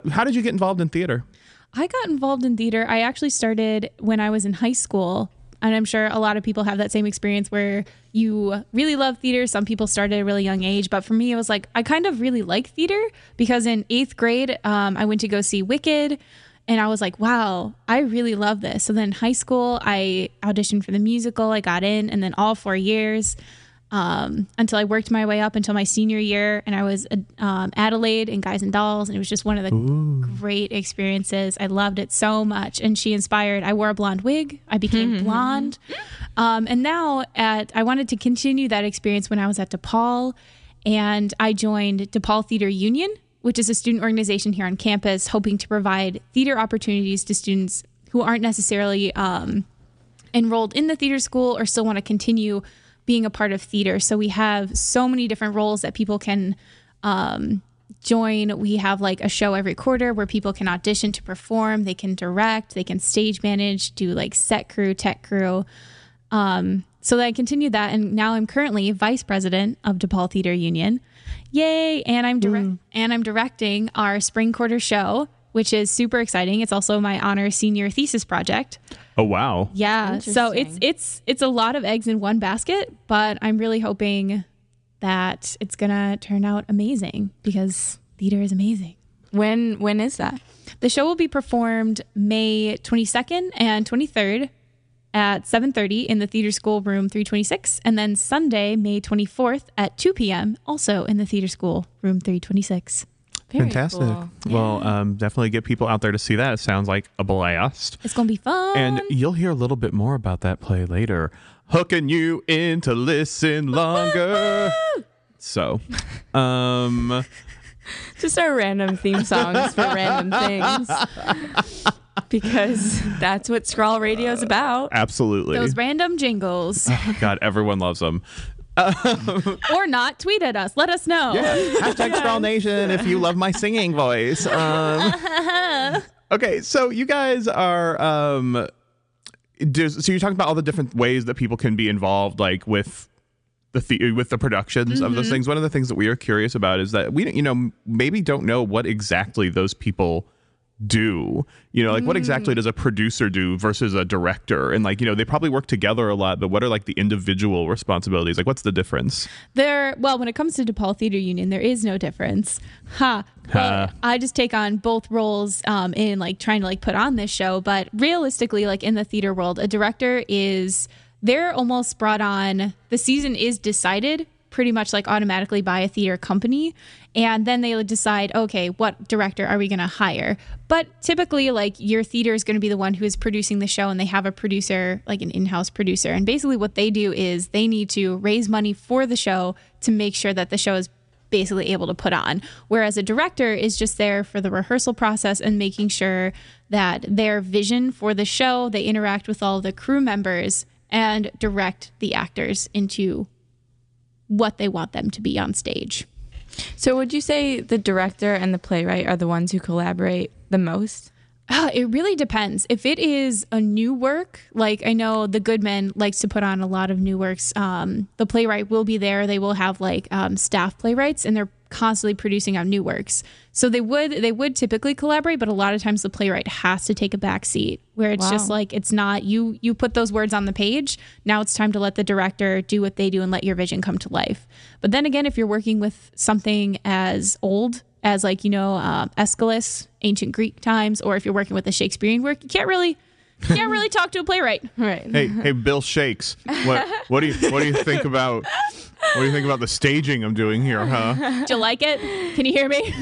How did you get involved in theater? I got involved in theater. I actually started when I was in high school. And I'm sure a lot of people have that same experience where you really love theater. Some people started at a really young age. But for me, it was like, I kind of really like theater because in 8th grade, I went to go see Wicked. And I was like, wow, I really love this. So then in high school, I auditioned for the musical. I got in, and then all 4 years until I worked my way up until my senior year. And I was Adelaide in Guys and Dolls. And it was just one of the great experiences. I loved it so much. And she inspired. I wore a blonde wig. I became blonde. And now I wanted to continue that experience when I was at DePaul. And I joined DePaul Theater Union, which is a student organization here on campus, hoping to provide theater opportunities to students who aren't necessarily enrolled in the theater school or still want to continue being a part of theater. So we have so many different roles that people can join. We have like a show every quarter where people can audition to perform. They can direct, they can stage manage, do like set crew, tech crew. So I continued that. And now I'm currently vice president of DePaul Theater Union. Yay. And I'm directing our spring quarter show, which is super exciting. It's also my honor senior thesis project. Oh, wow. Yeah. So it's a lot of eggs in one basket, but I'm really hoping that it's going to turn out amazing because theater is amazing. When is that? The show will be performed May 22nd and 23rd at 7:30 in the Theater School Room 326, and then Sunday, May 24th at 2 p.m. also in the Theater School Room 326. Very Fantastic. cool. Well, definitely get people out there to see that. It sounds like a blast. It's going to be fun. And you'll hear a little bit more about that play later. Hooking you in to listen longer. So, Just our random theme songs for random things. Because that's what Scrawl Radio is about. absolutely. Those random jingles. God, everyone loves them. Or not, tweet at us. Let us know. Yeah. Hashtag Scrawl Nation if you love my singing voice. Okay, so you guys are so you're talking about all the different ways that people can be involved, like with the productions of those things. One of the things that we are curious about is that we, maybe don't know what exactly those people do. Like what exactly does a producer do versus a director? And they probably work together a lot, but what are like the individual responsibilities? Like what's the difference? Well, when it comes to DePaul Theater Union, there is no difference. Well, I just take on both roles in like trying to like put on this show, but realistically, like in the theater world, a director they're almost brought on, the season is decided pretty much like automatically by a theater company. And then they would decide, okay, what director are we going to hire? But typically, like your theater is going to be the one who is producing the show, and they have a producer, like an in-house producer. And basically what they do is they need to raise money for the show to make sure that the show is basically able to put on. Whereas a director is just there for the rehearsal process and making sure that their vision for the show, they interact with all the crew members and direct the actors into what they want them to be on stage. So would you say the director and the playwright are the ones who collaborate the most? It really depends. If it is a new work, like I know the Goodman likes to put on a lot of new works, the playwright will be there. They will have like staff playwrights, and they're constantly producing out new works. So they would typically collaborate, but a lot of times the playwright has to take a back seat where it's just like, it's not you put those words on the page. Now it's time to let the director do what they do and let your vision come to life. But then again, if you're working with something as old as like, Aeschylus, ancient Greek times, or if you're working with a Shakespearean work, you can't really talk to a playwright. Right. Hey, Bill Shakes. What do you think about the staging I'm doing here, huh? Do you like it? Can you hear me?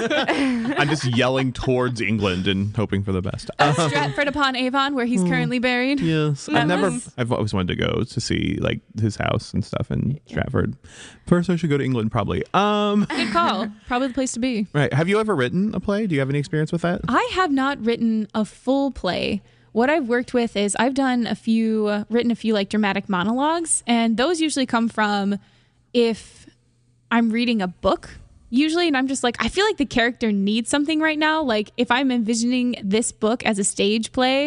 I'm just yelling towards England and hoping for the best. Stratford upon Avon, where he's currently buried. Yes. I've always wanted to go to see like his house and stuff in Stratford. First, I should go to England probably. Good call. Probably the place to be. Right. Have you ever written a play? Do you have any experience with that? I have not written a full play. What I've worked with is I've written a few like dramatic monologues, and those usually come from if I'm reading a book usually, and I'm just like, I feel like the character needs something right now. Like if I'm envisioning this book as a stage play,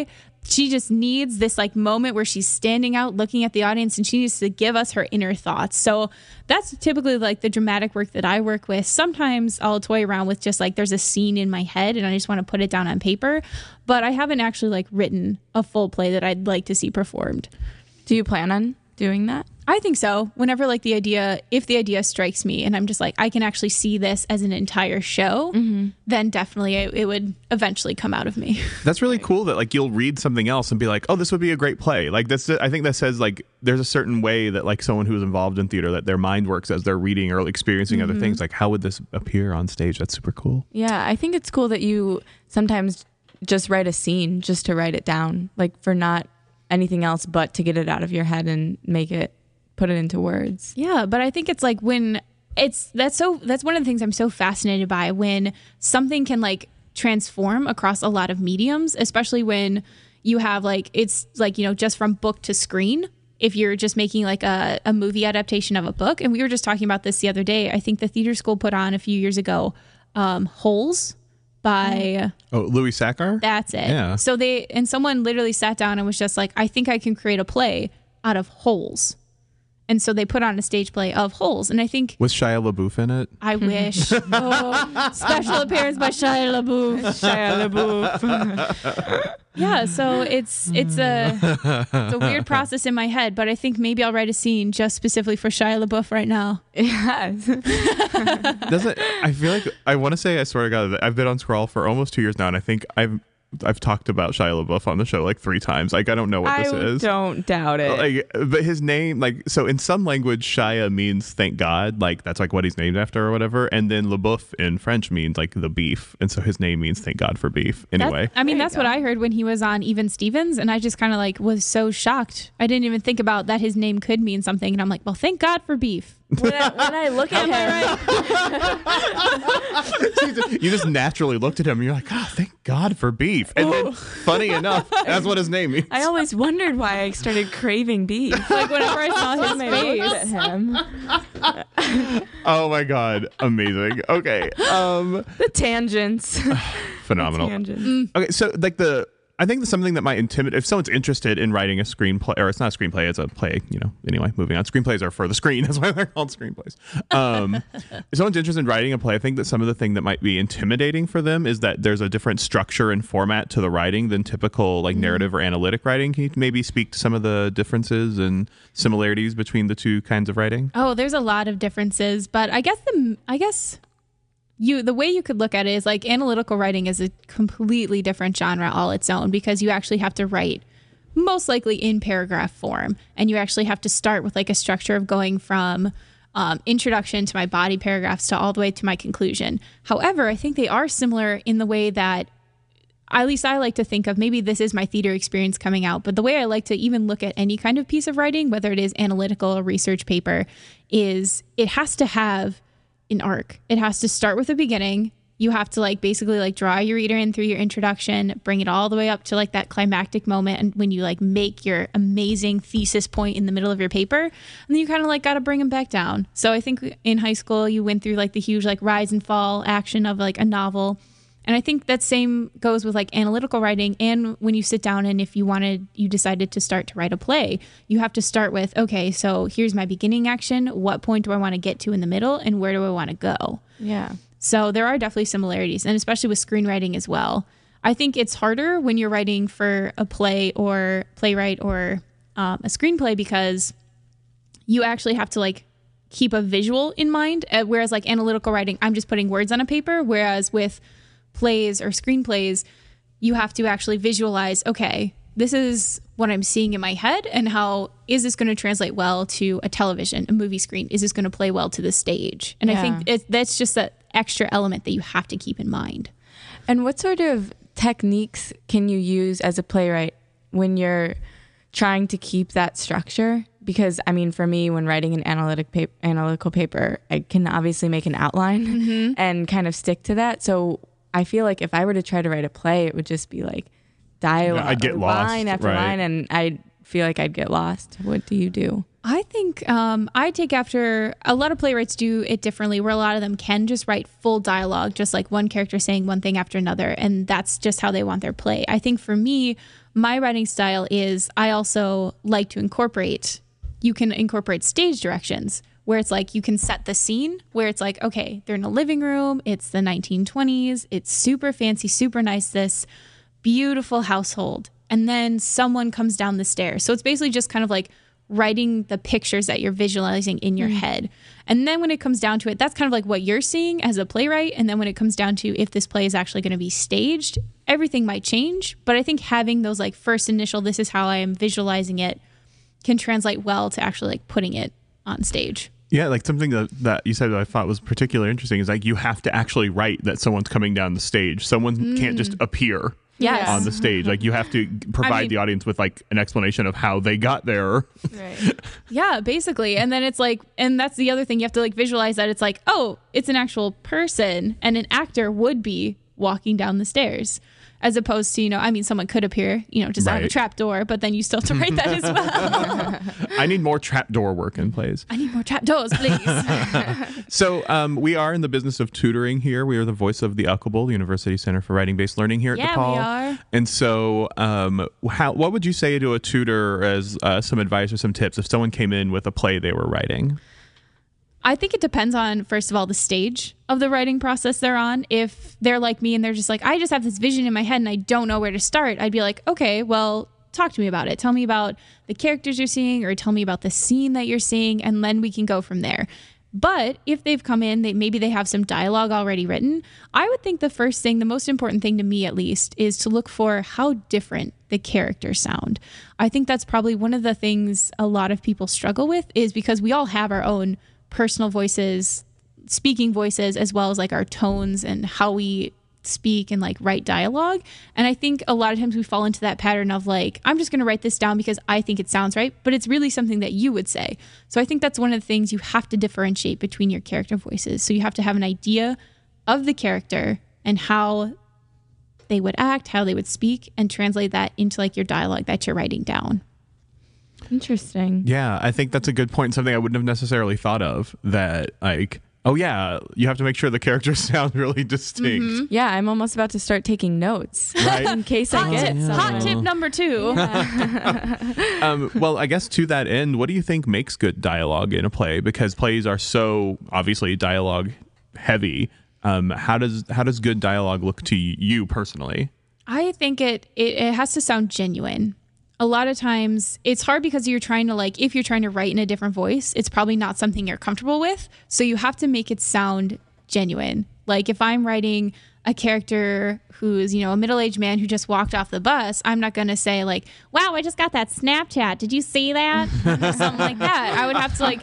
she just needs this like moment where she's standing out looking at the audience, and she needs to give us her inner thoughts. So that's typically like the dramatic work that I work with. Sometimes I'll toy around with just like there's a scene in my head and I just want to put it down on paper, but I haven't actually like written a full play that I'd like to see performed. Do you plan on doing that? I think so. Whenever like if the idea strikes me and I'm just like, I can actually see this as an entire show, then definitely it would eventually come out of me. That's really cool that like you'll read something else and be like, oh, this would be a great play. Like this, I think that says like there's a certain way that like someone who's involved in theater, that their mind works as they're reading or experiencing other things. Like, how would this appear on stage? That's super cool. Yeah, I think it's cool that you sometimes just write a scene just to write it down, like for not anything else but to get it out of your head and put it into words. Yeah, but I think it's like that's one of the things I'm so fascinated by, when something can like transform across a lot of mediums, especially when you have like, it's like, just from book to screen. If you're just making like a movie adaptation of a book, and we were just talking about this the other day, I think the theater school put on a few years ago, Holes by Louis Sachar. That's it. Yeah. So someone literally sat down and was just like, I think I can create a play out of holes. And so they put on a stage play of Holes. And I think... Was Shia LaBeouf in it? I wish. Special appearance by Shia LaBeouf. Shia LaBeouf. Yeah, so it's a weird process in my head, but I think maybe I'll write a scene just specifically for Shia LaBeouf right now. Yes. I feel like, I want to say, I swear to God, that I've been on Scrawl for almost 2 years now, and I think I've talked about Shia LaBeouf on the show like 3 times. Like, I don't know what this is. I don't doubt it. Like, but his name, like, so in some language, Shia means thank God. Like, that's like what he's named after or whatever. And then LaBeouf in French means like the beef. And so his name means thank God for beef. Anyway. That's what I heard when he was on Even Stevens. And I just kind of like was so shocked. I didn't even think about that his name could mean something. And I'm like, well, thank God for beef. When I look at him, you just naturally looked at him and you're like, oh, thank God for beef. And then, funny enough, that's what his name means. I always wondered why I started craving beef. Like whenever I saw his face. At him. Oh my God, amazing. Okay, the tangents. Phenomenal. Okay, so like I think that's something that might intimidate if someone's interested in writing a screenplay, or it's not a screenplay, it's a play, anyway, moving on. Screenplays are for the screen. That's why they're called screenplays. If someone's interested in writing a play, I think that some of the thing that might be intimidating for them is that there's a different structure and format to the writing than typical like narrative or analytic writing. Can you maybe speak to some of the differences and similarities between the two kinds of writing? Oh, there's a lot of differences, but I guess the way you could look at it is like analytical writing is a completely different genre all its own, because you actually have to write most likely in paragraph form, and you actually have to start with like a structure of going from introduction to my body paragraphs to all the way to my conclusion. However, I think they are similar in the way that, at least I like to think of, maybe this is my theater experience coming out, but the way I like to even look at any kind of piece of writing, whether it is analytical or research paper, is it has to have an arc. It has to start with a beginning. You have to like basically like draw your reader in through your introduction, bring it all the way up to like that climactic moment, and when you like make your amazing thesis point in the middle of your paper, and then you kind of like got to bring them back down. So I think in high school you went through like the huge like rise and fall action of like a novel. And I think that same goes with like analytical writing. And when you sit down and if you decided to start to write a play, you have to start with, okay, so here's my beginning action. What point do I want to get to in the middle, and where do I want to go? Yeah. So there are definitely similarities, and especially with screenwriting as well. I think it's harder when you're writing for a play or playwright or a screenplay, because you actually have to like keep a visual in mind. Whereas like analytical writing, I'm just putting words on a paper. Whereas with plays or screenplays, you have to actually visualize, okay, this is what I'm seeing in my head, and how is this going to translate well to a television, a movie screen? Is this going to play well to the stage? And I think that's just that extra element that you have to keep in mind. And what sort of techniques can you use as a playwright when you're trying to keep that structure? Because, I mean, for me, when writing an analytical paper, I can obviously make an outline and kind of stick to that. So I feel like if I were to try to write a play, it would just be like dialogue, I'd get lost, line after right. line, and I feel like I'd get lost. What do you do? I think I take after a lot of playwrights do it differently, where a lot of them can just write full dialogue, just like one character saying one thing after another, and that's just how they want their play. I think for me, my writing style is I also like to incorporate, you can incorporate stage directions where it's like you can set the scene where it's like, okay, they're in a living room, it's the 1920s, it's super fancy, super nice, this beautiful household. And then someone comes down the stairs. So it's basically just kind of like writing the pictures that you're visualizing in your head. And then when it comes down to it, that's kind of like what you're seeing as a playwright. And then when it comes down to if this play is actually going to be staged, everything might change. But I think having those like first initial, this is how I am visualizing it, can translate well to actually like putting it on stage. Yeah, like something that you said that I thought was particularly interesting is like you have to actually write that someone's coming down the stage. Someone can't just appear on the stage. Like you have to provide the audience with like an explanation of how they got there. Right. Yeah, basically. And then it's like, and that's the other thing, you have to like visualize that it's like, oh, it's an actual person, and an actor would be walking down the stairs. As opposed to, I mean, someone could appear, just out of a trap door, but then you still have to write that as well. I need more trapdoor work in plays. I need more trap doors, please. So we are in the business of tutoring here. We are the voice of the UCLBL, the University Center for Writing-Based Learning here at DePaul. We are. And so what would you say to a tutor as some advice or some tips if someone came in with a play they were writing? I think it depends on, first of all, the stage of the writing process they're on. If they're like me and they're just like, I just have this vision in my head and I don't know where to start, I'd be like, okay, well, talk to me about it. Tell me about the characters you're seeing, or tell me about the scene that you're seeing, and then we can go from there. But if they've come in, maybe they have some dialogue already written, I would think the first thing, the most important thing to me at least, is to look for how different the characters sound. I think that's probably one of the things a lot of people struggle with, is because we all have our own personal voices, speaking voices, as well as like our tones and how we speak and like write dialogue. And I think a lot of times we fall into that pattern of like, I'm just going to write this down because I think it sounds right, but it's really something that you would say. So I think that's one of the things you have to differentiate between your character voices. So you have to have an idea of the character and how they would act, how they would speak, and translate that into like your dialogue that you're writing down. Interesting. Yeah, I think that's a good point. Something I wouldn't have necessarily thought of, that like, oh yeah, you have to make sure the characters sound really distinct. Mm-hmm. Yeah, I'm almost about to start taking notes right? in case I get Hot tip number 2. Yeah. Well, I guess to that end, what do you think makes good dialogue in a play? Because plays are so obviously dialogue heavy. How does good dialogue look to you personally? I think it has to sound genuine. A lot of times it's hard because you're trying to like, if you're trying to write in a different voice, it's probably not something you're comfortable with. So you have to make it sound genuine. Like if I'm writing a character who's, a middle-aged man who just walked off the bus, I'm not going to say like, wow, I just got that Snapchat. Did you see that? Or something like that. I would have to like,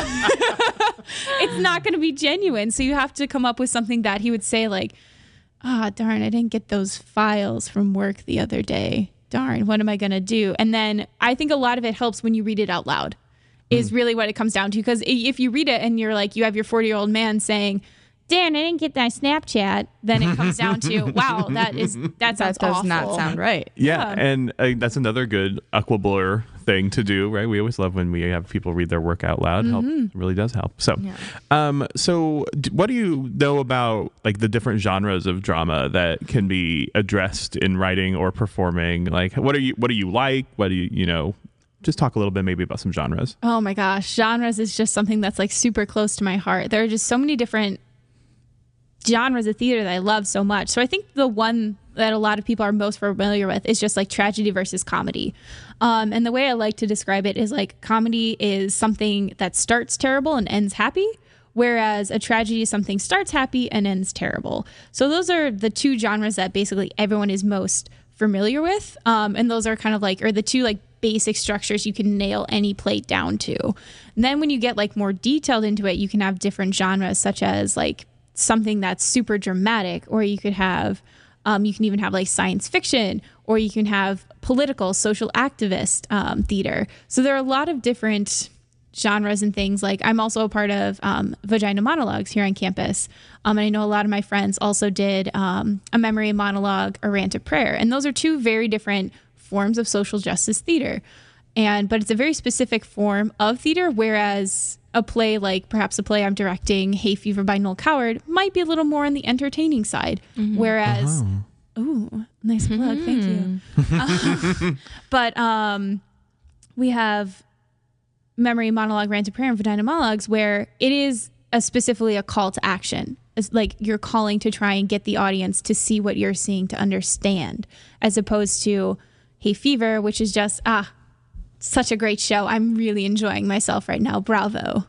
it's not going to be genuine. So you have to come up with something that he would say like, darn, I didn't get those files from work the other day. Darn, what am I going to do? And then I think a lot of it helps when you read it out loud is really what it comes down to. Because if you read it and you're like, you have your 40-year-old man saying, Dan, I didn't get that Snapchat, then it comes down to, wow, that sounds awful. Does not sound right. Yeah. And that's another good UCLBLer thing to do, right? We always love when we have people read their work out loud. It really does help. So, what do you know about like the different genres of drama that can be addressed in writing or performing? Like, what do you like? What do you just talk a little bit maybe about some genres. Oh my gosh. Genres is just something that's like super close to my heart. There are just so many different genres of theater that I love so much. So I think the one that a lot of people are most familiar with is just like tragedy versus comedy. And the way I like to describe it is like comedy is something that starts terrible and ends happy, whereas a tragedy is something starts happy and ends terrible. So those are the two genres that basically everyone is most familiar with. And those are kind of like, or the two like basic structures you can nail any play down to. And then when you get like more detailed into it, you can have different genres, such as like something that's super dramatic, or you could have, you can even have like science fiction, or you can have political, social activist theater. So there are a lot of different genres and things. Like I'm also a part of Vagina Monologues here on campus. And I know a lot of my friends also did a memory monologue, a rant, a prayer. And those are two very different forms of social justice theater. but it's a very specific form of theater, whereas a play like perhaps a play I'm directing, Hay Fever by Noel Coward, might be a little more on the entertaining side. Whereas, ooh, nice plug, thank you. But we have Memory, Monologue, Rant to Prayer, and Vagina Monologues, where it is specifically a call to action. It's like you're calling to try and get the audience to see what you're seeing, to understand, as opposed to Hay Fever, which is just, such a great show. I'm really enjoying myself right now. Bravo.